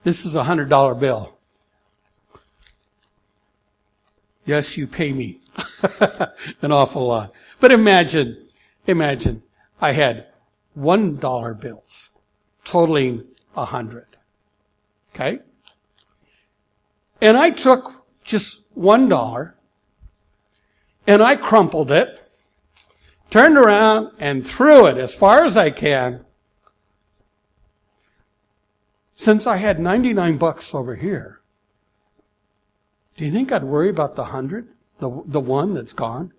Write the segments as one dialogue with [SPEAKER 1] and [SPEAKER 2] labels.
[SPEAKER 1] This is a $100 bill. Yes, you pay me an awful lot. But imagine I had $1 bills totaling 100. Okay? And I took just $1 and I crumpled it, turned around and threw it as far as I can. Since I had 99 bucks over here, do you think I'd worry about the 100? The one that's gone?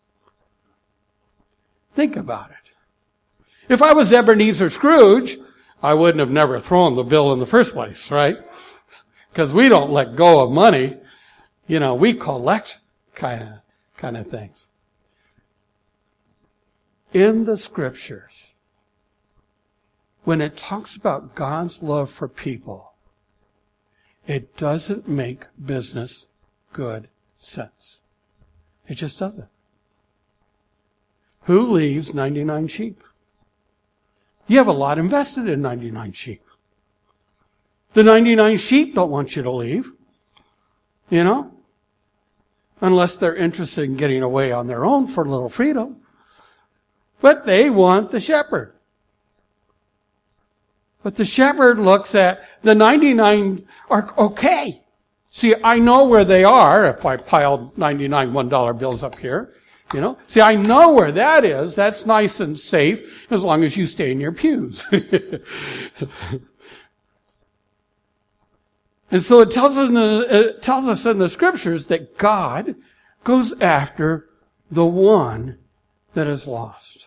[SPEAKER 1] Think about it. If I was Ebenezer Scrooge, I wouldn't have never thrown the bill in the first place, right? Because we don't let go of money. You know, we collect kind of things. In the scriptures, when it talks about God's love for people, it doesn't make business good sense. It just doesn't. Who leaves 99 sheep? You have a lot invested in 99 sheep. The 99 sheep don't want you to leave, you know, unless they're interested in getting away on their own for a little freedom. But they want the shepherd. But the shepherd looks at the 99 are okay. See, I know where they are if I piled 99 $1 bills up here. You know, see, I know where that is. That's nice and safe as long as you stay in your pews. And so it tells us in the scriptures that God goes after the one that is lost.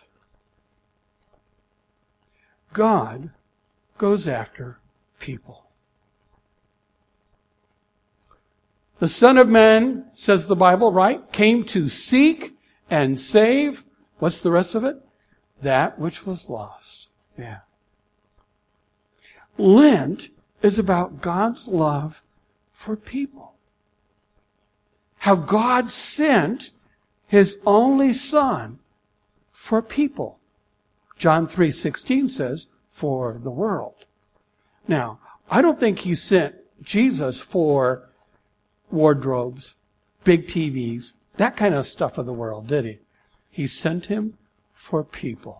[SPEAKER 1] God goes after people. The Son of Man, says the Bible, right, came to seek and save, what's the rest of it? That which was lost. Yeah. Lent is about God's love for people. How God sent His only Son for people. John 3:16 says, for the world. Now, I don't think He sent Jesus for wardrobes, big TVs, that kind of stuff of the world, did He? He sent Him for people.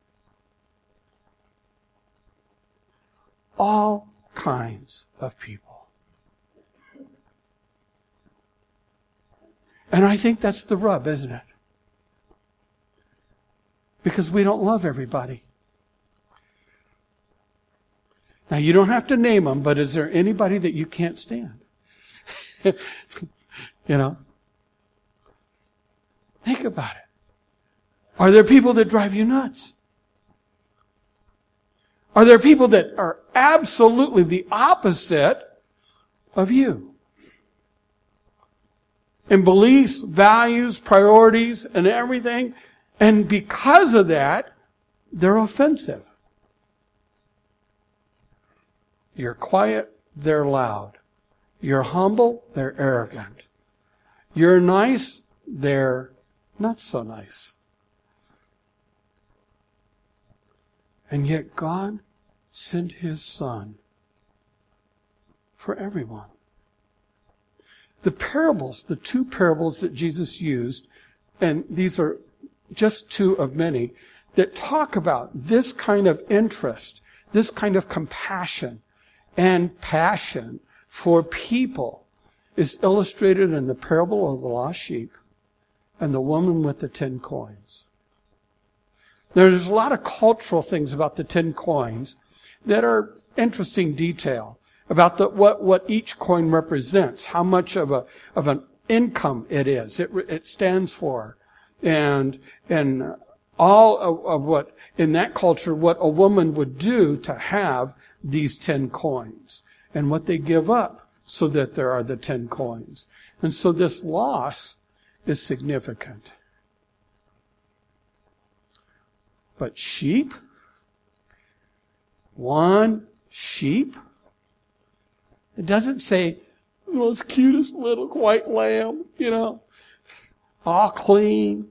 [SPEAKER 1] All kinds of people. And I think that's the rub, isn't it? Because we don't love everybody. Now, you don't have to name them, but is there anybody that you can't stand? You know? Think about it. Are there people that drive you nuts? Are there people that are absolutely the opposite of you? In beliefs, values, priorities, and everything. And because of that, they're offensive. You're quiet, they're loud. You're humble, they're arrogant. You're nice, they're not so nice. And yet God sent His Son for everyone. The parables, the two parables that Jesus used, and these are just two of many, that talk about this kind of interest, this kind of compassion and passion for people, is illustrated in the parable of the lost sheep and the woman with the 10 coins. There's a lot of cultural things about the 10 coins that are interesting detail about what each coin represents, how much of an income it is, it stands for, and all of what in that culture what a woman would do to have these 10 coins and what they give up so that there are the 10 coins. And so this loss is significant. But sheep? One sheep? It doesn't say, the most cutest little white lamb, all clean,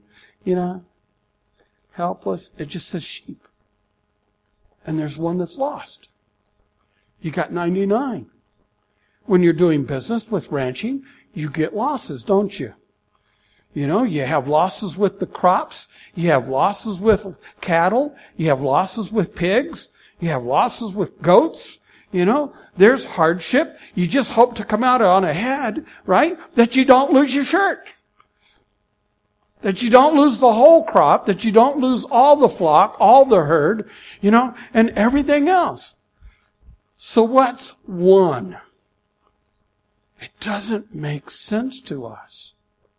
[SPEAKER 1] helpless. It just says sheep. And there's one that's lost. You got 99. When you're doing business with ranching, you get losses, don't you? You know, you have losses with the crops. You have losses with cattle. You have losses with pigs. You have losses with goats. You know, there's hardship. You just hope to come out on ahead, right? That you don't lose your shirt. That you don't lose the whole crop. That you don't lose all the flock, all the herd, you know, and everything else. So what's one? It doesn't make sense to us.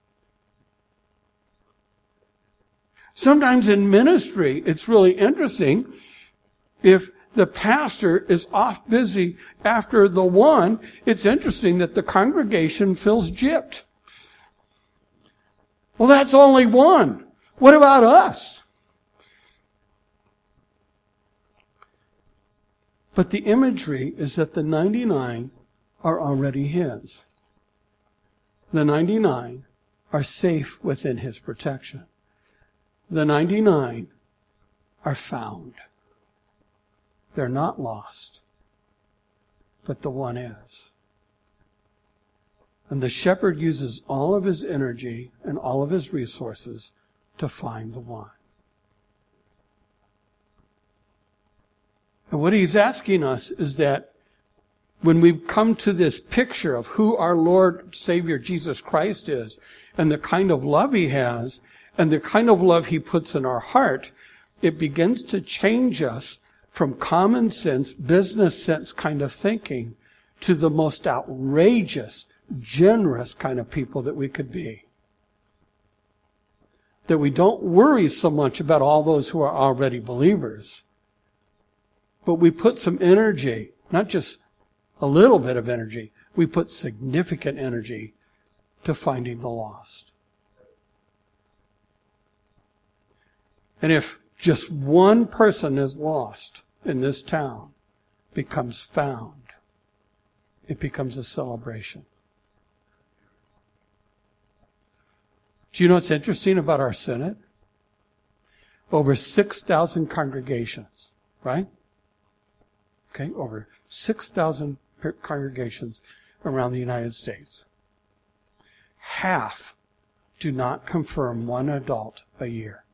[SPEAKER 1] Sometimes in ministry, it's really interesting. If the pastor is off busy after the one, it's interesting that the congregation feels gypped. Well, that's only one. What about us? But the imagery is that the 99 are already his. The 99 are safe within his protection. The 99 are found. They're not lost, but the one is. And the shepherd uses all of his energy and all of his resources to find the one. And what he's asking us is that when we come to this picture of who our Lord Savior Jesus Christ is, and the kind of love he has, and the kind of love he puts in our heart, it begins to change us from common sense, business sense kind of thinking to the most outrageous, generous kind of people that we could be. That we don't worry so much about all those who are already believers, but we put some energy, not just a little bit of energy, we put significant energy to finding the lost. And if just one person is lost in this town, becomes found, it becomes a celebration. Do you know what's interesting about our synod? Over 6,000 congregations, right? Okay, over 6,000 congregations around the United States. Half do not confirm one adult a year.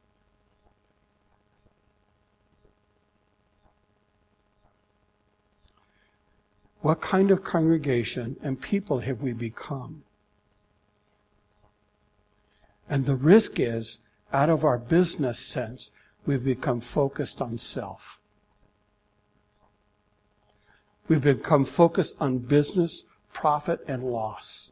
[SPEAKER 1] What kind of congregation and people have we become? And the risk is, out of our business sense, we've become focused on self. We've become focused on business, profit, and loss.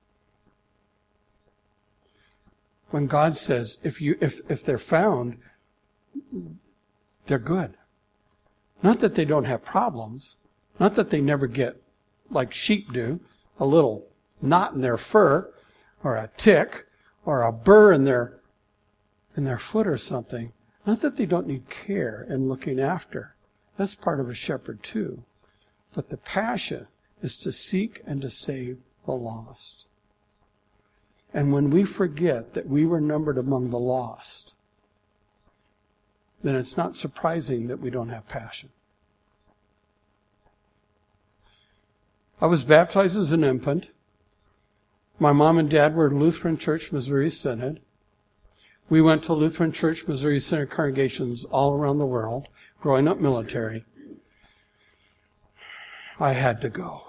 [SPEAKER 1] When God says, if they're found, they're good. Not that they don't have problems. Not that they never get, like sheep do, a little knot in their fur, or a tick, or a burr in their foot or something. Not that they don't need care and looking after. That's part of a shepherd too. But the passion is to seek and to save the lost. And when we forget that we were numbered among the lost, then it's not surprising that we don't have passion. I was baptized as an infant. My mom and dad were Lutheran Church Missouri Synod. We went to Lutheran Church Missouri Synod congregations all around the world, growing up military. I had to go.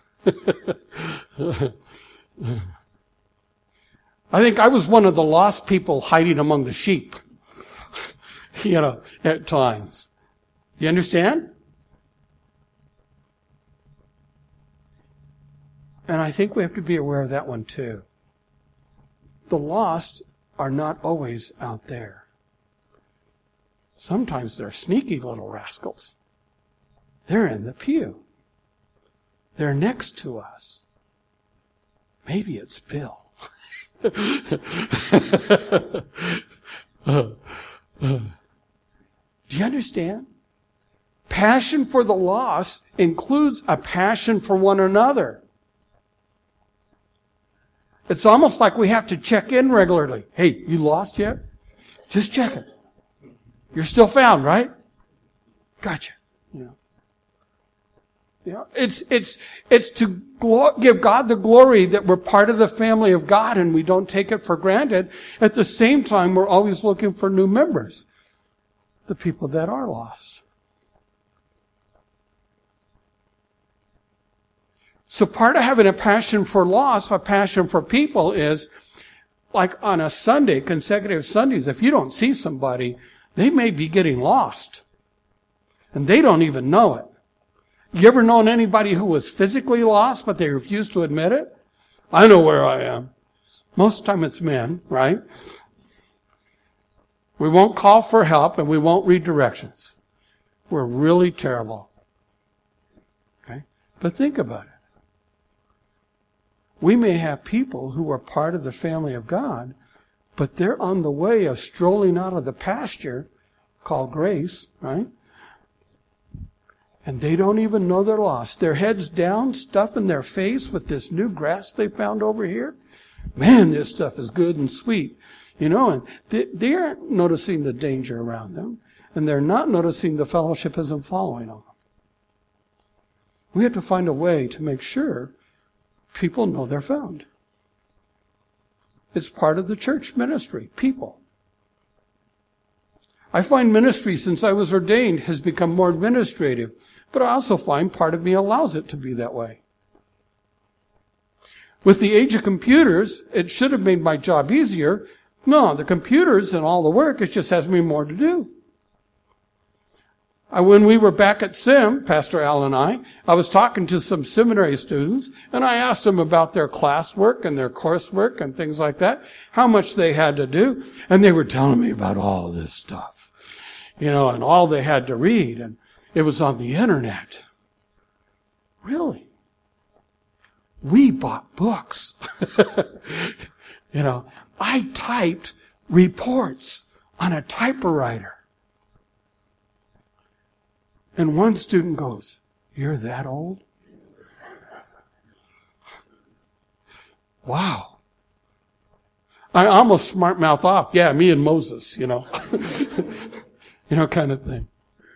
[SPEAKER 1] I think I was one of the lost people hiding among the sheep, at times. You understand? And I think we have to be aware of that one too. The lost are not always out there. Sometimes they're sneaky little rascals. They're in the pew. They're next to us. Maybe it's Bill. Do you understand? Passion for the lost includes a passion for one another. It's almost like we have to check in regularly. Hey, you lost yet? Just check it. You're still found, right? Gotcha. You know, it's to give God the glory that we're part of the family of God and we don't take it for granted. At the same time, we're always looking for new members, the people that are lost. So part of having a passion for lost, a passion for people is, like on a Sunday, consecutive Sundays, if you don't see somebody, they may be getting lost. And they don't even know it. You ever known anybody who was physically lost, but they refused to admit it? I know where I am. Most of the time it's men, right? We won't call for help and we won't read directions. We're really terrible. Okay? But think about it. We may have people who are part of the family of God, but they're on the way of strolling out of the pasture called grace, right? And they don't even know they're lost. Their heads down, stuffing their face with this new grass they found over here. Man, this stuff is good and sweet. You know, and they aren't noticing the danger around them. And they're not noticing the fellowship isn't following them. We have to find a way to make sure people know they're found. It's part of the church ministry, people. I find ministry since I was ordained has become more administrative, but I also find part of me allows it to be that way. With the age of computers, it should have made my job easier. No, the computers and all the work, it just has me more to do. When we were back at SIM, Pastor Al and I was talking to some seminary students, and I asked them about their classwork and their coursework and things like that, how much they had to do, and they were telling me about all this stuff, you know, and all they had to read, and it was on the internet. Really? We bought books. You know, I typed reports on a typewriter. And one student goes, "You're that old?" Wow. I almost smart mouth off. Yeah, me and Moses, you know. You know, kind of thing.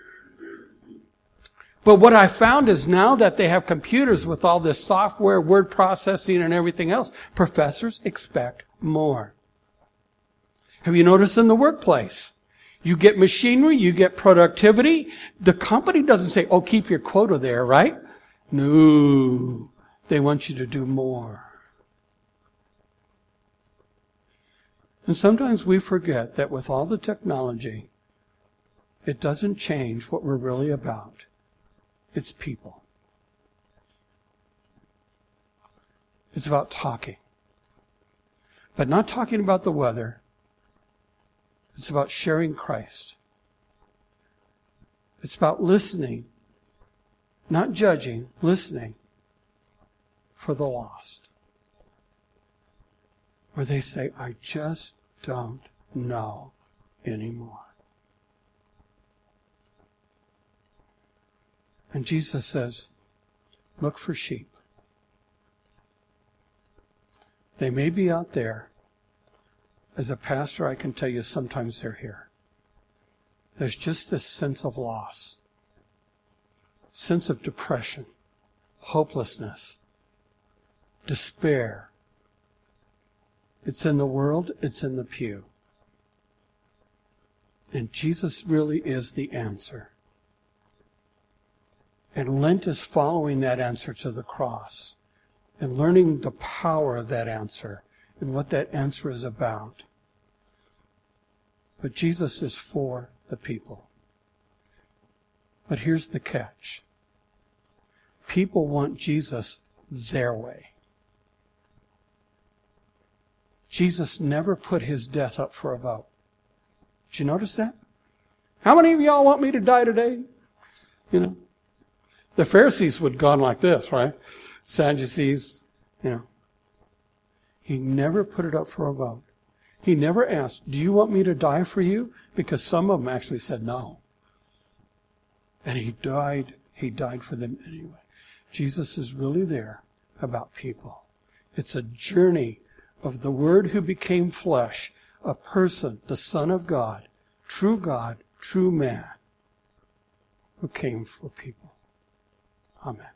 [SPEAKER 1] But what I found is now that they have computers with all this software, word processing, and everything else, professors expect more. Have you noticed in the workplace? You get machinery, you get productivity. The company doesn't say, "Oh, keep your quota there," right? No. They want you to do more. And sometimes we forget that with all the technology, it doesn't change what we're really about. It's people. It's about talking. But not talking about the weather. It's about sharing Christ. It's about listening, not judging, listening for the lost. Where they say, "I just don't know anymore." And Jesus says, look for sheep. They may be out there. As a pastor, I can tell you sometimes they're here. There's just this sense of loss, sense of depression, hopelessness, despair. It's in the world, it's in the pew. And Jesus really is the answer. And Lent is following that answer to the cross and learning the power of that answer and what that answer is about. But Jesus is for the people. But here's the catch. People want Jesus their way. Jesus never put his death up for a vote. Did you notice that? How many of y'all want me to die today? You know, the Pharisees would have gone like this, right? Sadducees, you know. He never put it up for a vote. He never asked, "Do you want me to die for you?" Because some of them actually said no. And he died for them anyway. Jesus is really there about people. It's a journey of the Word who became flesh, a person, the Son of God, true man, who came for people. Amen.